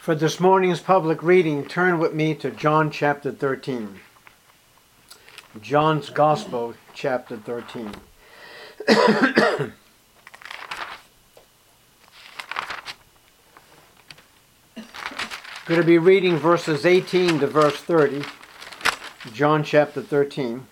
For this morning's public reading, turn with me to John chapter 13. John's Gospel, chapter 13. Going to be reading verses 18 to verse 30. John chapter 13.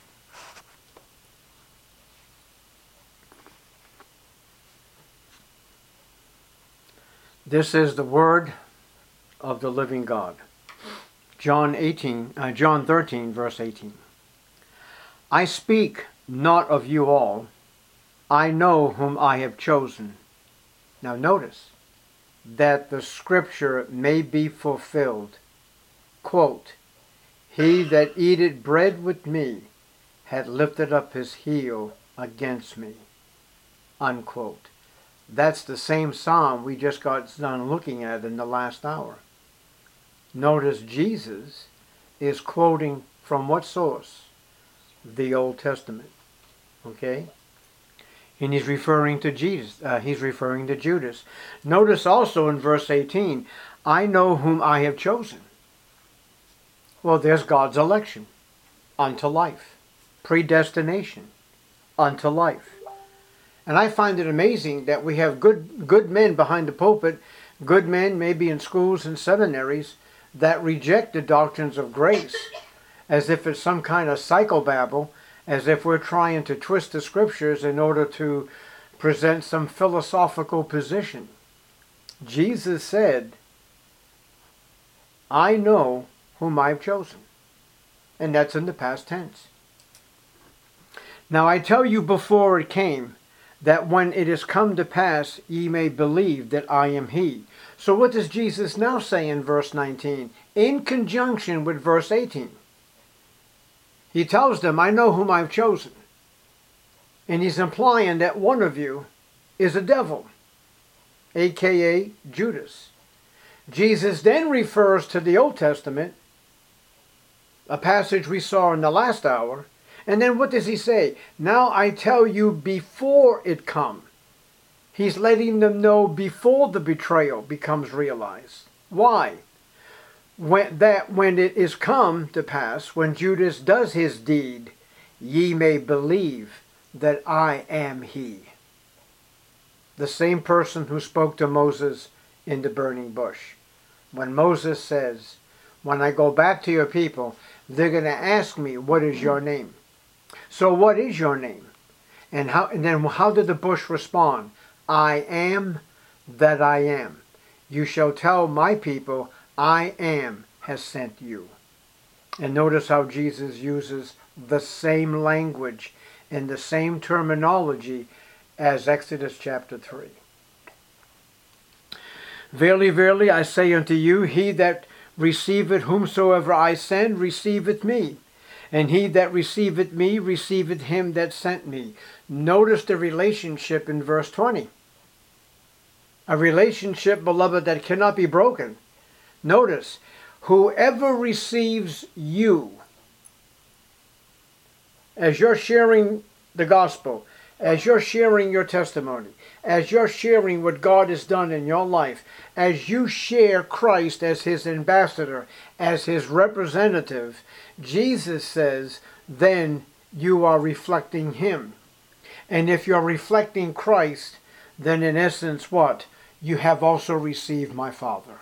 This is the word of the living God. John 13, verse 18. I speak not of you all. I know whom I have chosen. Now notice that the scripture may be fulfilled. Quote, he that eateth bread with me hath lifted up his heel against me. Unquote. That's the same psalm we just got done looking at in the last hour. Notice Jesus is quoting from what source? The Old Testament. Okay? And he's referring to Jesus. He's referring to Judas. Notice also in verse 18, I know whom I have chosen. Well, there's God's election unto life. Predestination unto life. And I find it amazing that we have good men behind the pulpit, good men maybe in schools and seminaries, that reject the doctrines of grace as if it's some kind of psychobabble, as if we're trying to twist the scriptures in order to present some philosophical position. Jesus said, I know whom I've chosen. And that's in the past tense. Now I tell you before it came, that when it is come to pass, ye may believe that I am he. So what does Jesus now say in verse 19? In conjunction with verse 18. He tells them, I know whom I've chosen. And he's implying that one of you is a devil, a.k.a. Judas. Jesus then refers to the Old Testament, a passage we saw in the last hour. And then what does he say? Now I tell you before it come. He's letting them know before the betrayal becomes realized. Why? When it is come to pass, when Judas does his deed, ye may believe that I am he. The same person who spoke to Moses in the burning bush. When Moses says, when I go back to your people, they're going to ask me, what is your name? So what is your name? And then how did the bush respond? I am that I am. You shall tell my people, I am has sent you. And notice how Jesus uses the same language and the same terminology as Exodus chapter 3. Verily, verily, I say unto you, he that receiveth whomsoever I send, receiveth me. And he that receiveth me, receiveth him that sent me. Notice the relationship in verse 20. A relationship, beloved, that cannot be broken. Notice, whoever receives you, as you're sharing the gospel, as you're sharing your testimony, as you're sharing what God has done in your life, as you share Christ as his ambassador, as his representative, Jesus says, then you are reflecting him. And if you're reflecting Christ, then in essence what? You have also received my Father.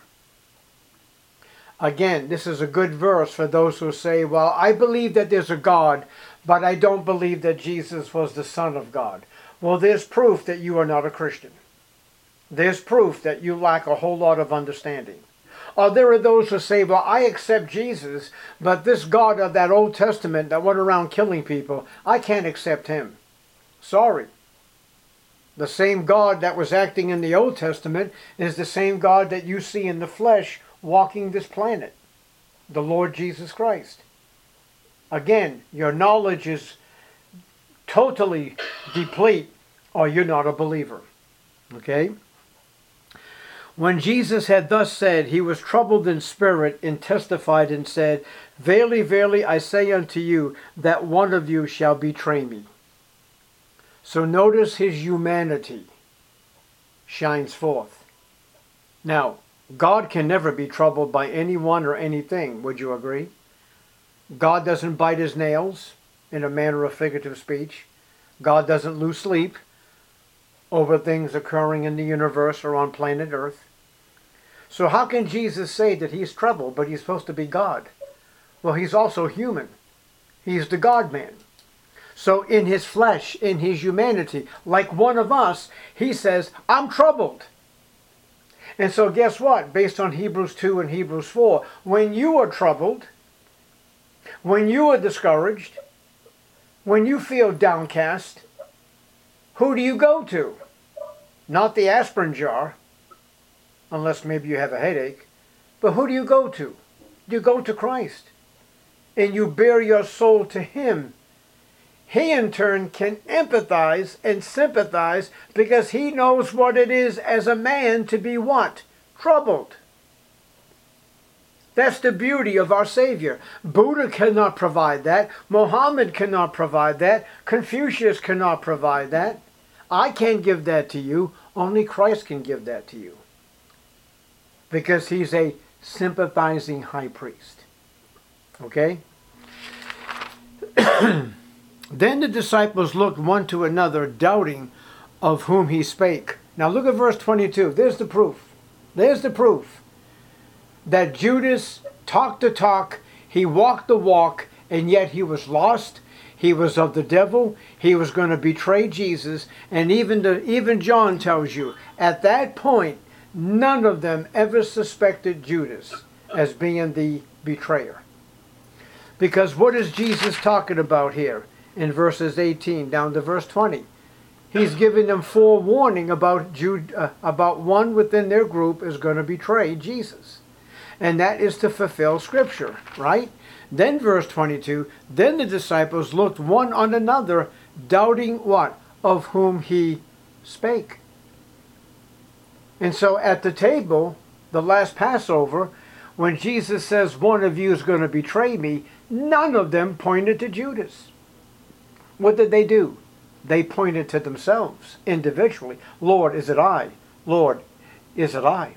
Again, this is a good verse for those who say, well, I believe that there's a God, but I don't believe that Jesus was the Son of God. Well, there's proof that you are not a Christian. There's proof that you lack a whole lot of understanding. Or there are those who say, well, I accept Jesus, but this God of that Old Testament that went around killing people, I can't accept him. Sorry. The same God that was acting in the Old Testament is the same God that you see in the flesh walking this planet, the Lord Jesus Christ. Again, your knowledge is totally deplete or you're not a believer. Okay? When Jesus had thus said, he was troubled in spirit and testified and said, verily, verily, I say unto you, that one of you shall betray me. So notice his humanity shines forth. Now, God can never be troubled by anyone or anything. Would you agree? God doesn't bite his nails, in a manner of figurative speech. God doesn't lose sleep over things occurring in the universe or on planet Earth. So how can Jesus say that he's troubled, but he's supposed to be God? Well, he's also human. He's the God-man. So in his flesh, in his humanity, like one of us, he says, I'm troubled. And so guess what? Based on Hebrews 2 and Hebrews 4, when you are troubled, when you are discouraged, when you feel downcast, who do you go to? Not the aspirin jar, unless maybe you have a headache, but who do you go to? You go to Christ, and you bear your soul to him. He in turn can empathize and sympathize because he knows what it is as a man to be what? Troubled. That's the beauty of our Savior. Buddha cannot provide that. Muhammad cannot provide that. Confucius cannot provide that. I can't give that to you. Only Christ can give that to you. Because he's a sympathizing high priest. Okay? Then the disciples looked one to another, doubting of whom he spake. Now look at verse 22. There's the proof. There's the proof that Judas talked the talk, he walked the walk, and yet he was lost. He was of the devil. He was going to betray Jesus. And even John tells you, at that point, none of them ever suspected Judas as being the betrayer. Because what is Jesus talking about here in verses 18 down to verse 20? He's giving them forewarning about one within their group is going to betray Jesus. And that is to fulfill Scripture, right? Then verse 22, then the disciples looked one on another, doubting what? Of whom he spake. And so at the table, the last Passover, when Jesus says one of you is going to betray me, none of them pointed to Judas. What did they do? They pointed to themselves individually. Lord, is it I? Lord, is it I?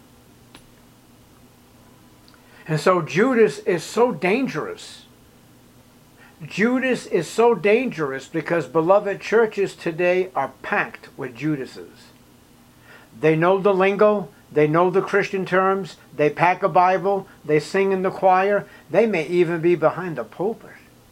And so Judas is so dangerous. Judas is so dangerous because, beloved, churches today are packed with Judases. They know the lingo. They know the Christian terms. They pack a Bible. They sing in the choir. They may even be behind the pulpit.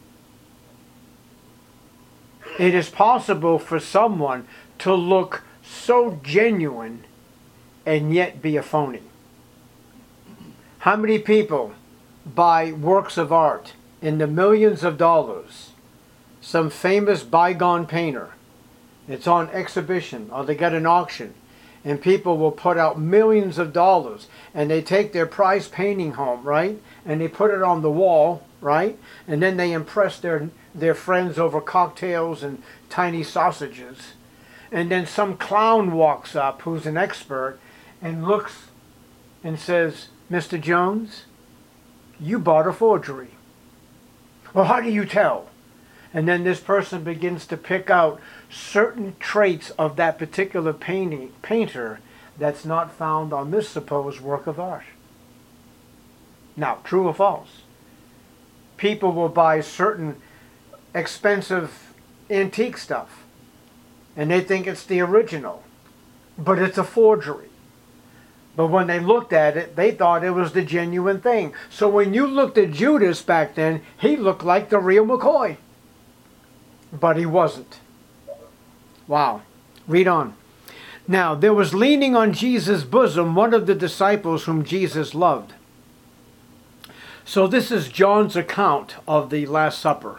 It is possible for someone to look so genuine and yet be a phony. How many people buy works of art in the millions of dollars? Some famous bygone painter. It's on exhibition or they get an auction. And people will put out millions of dollars. And they take their prize painting home, right? And they put it on the wall, right? And then they impress their friends over cocktails and tiny sausages. And then some clown walks up who's an expert and looks and says, Mr. Jones, you bought a forgery. Well, how do you tell? And then this person begins to pick out certain traits of that particular painter that's not found on this supposed work of art. Now, true or false? People will buy certain expensive antique stuff, and they think it's the original, but it's a forgery. But when they looked at it, they thought it was the genuine thing. So when you looked at Judas back then, he looked like the real McCoy. But he wasn't. Wow. Read on. Now, there was leaning on Jesus' bosom one of the disciples whom Jesus loved. So this is John's account of the Last Supper.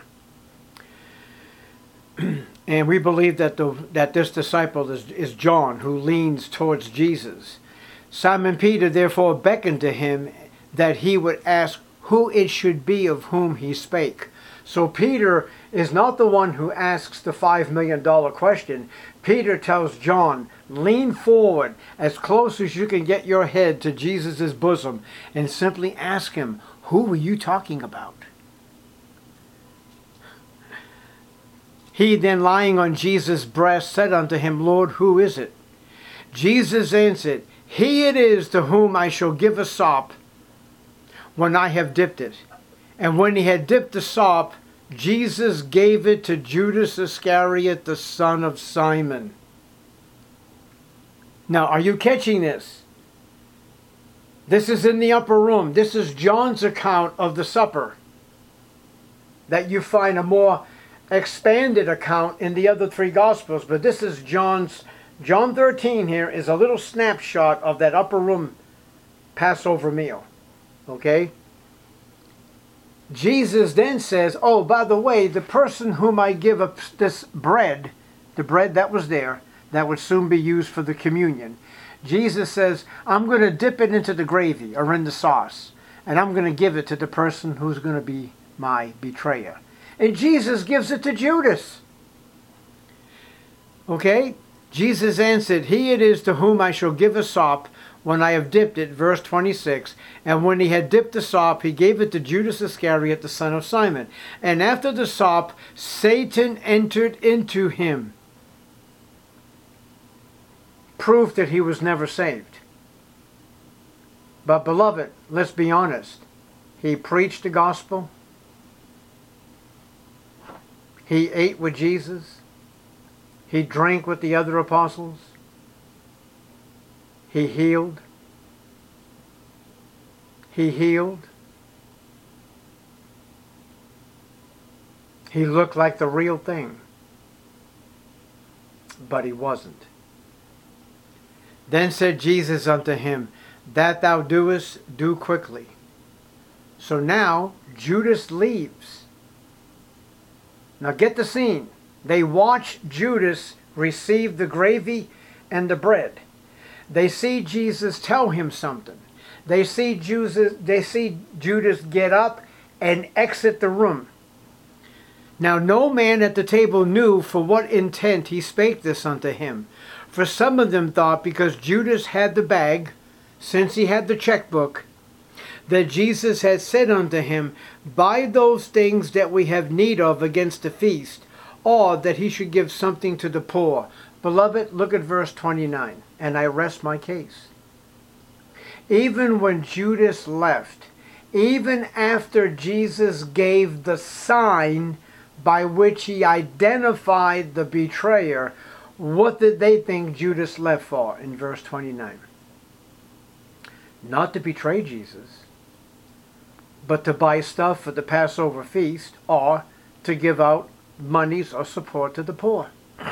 And we believe that this disciple is John, who leans towards Jesus. Simon Peter therefore beckoned to him that he would ask who it should be of whom he spake. So Peter is not the one who asks the $5 million question. Peter tells John, lean forward as close as you can get your head to Jesus' bosom and simply ask him, who were you talking about? He then, lying on Jesus' breast, said unto him, Lord, who is it? Jesus answered, He it is to whom I shall give a sop when I have dipped it. And when he had dipped the sop, Jesus gave it to Judas Iscariot, the son of Simon. Now, are you catching this? This is in the upper room. This is John's account of the supper. That you find a more expanded account in the other three Gospels. But this is John 13 here is a little snapshot of that upper room Passover meal. Okay? Jesus then says, oh, by the way, the person whom I give up this bread, the bread that was there, that would soon be used for the communion, Jesus says, I'm going to dip it into the gravy or in the sauce, and I'm going to give it to the person who's going to be my betrayer. And Jesus gives it to Judas. Okay? Jesus answered, he it is to whom I shall give a sop when I have dipped it, verse 26. And when he had dipped the sop, he gave it to Judas Iscariot, the son of Simon. And after the sop, Satan entered into him. Proof that he was never saved. But beloved, let's be honest. He preached the gospel. He ate with Jesus. He drank with the other apostles. He healed. He healed. He looked like the real thing. But he wasn't. Then said Jesus unto him, that thou doest, do quickly. So now Judas leaves. Now get the scene. They watch Judas receive the gravy and the bread. They see Jesus tell him something. They see Judas get up and exit the room. Now no man at the table knew for what intent he spake this unto him. For some of them thought, because Judas had the bag, since he had the checkbook, that Jesus had said unto him, buy those things that we have need of against the feast, or that he should give something to the poor. Beloved, look at verse 29, and I rest my case. Even when Judas left, even after Jesus gave the sign by which he identified the betrayer, what did they think Judas left for in verse 29? Not to betray Jesus, but to buy stuff for the Passover feast, or to give out monies or support to the poor.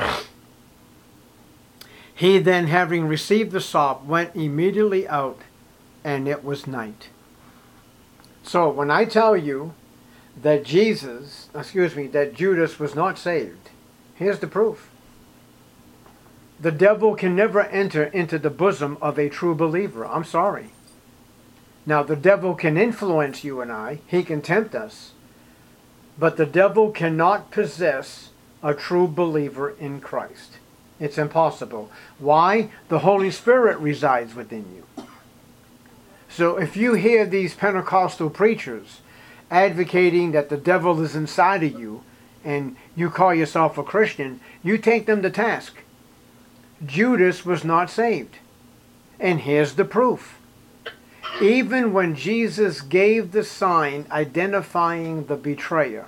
He then, having received the sop, went immediately out, and it was night. So when I tell you that that Judas was not saved, here's the proof. The devil can never enter into the bosom of a true believer. I'm sorry. Now, the devil can influence you and I. He can tempt us. But the devil cannot possess a true believer in Christ. It's impossible. Why? The Holy Spirit resides within you. So if you hear these Pentecostal preachers advocating that the devil is inside of you, and you call yourself a Christian, you take them to task. Judas was not saved. And here's the proof. Even when Jesus gave the sign identifying the betrayer,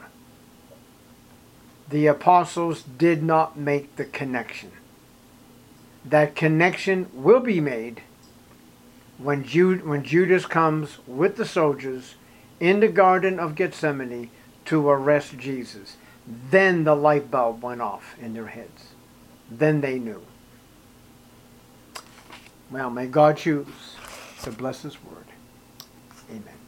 the apostles did not make the connection. That connection will be made when Judas comes with the soldiers in the Garden of Gethsemane to arrest Jesus. Then the light bulb went off in their heads. Then they knew. Well, may God choose to bless His word. Amen.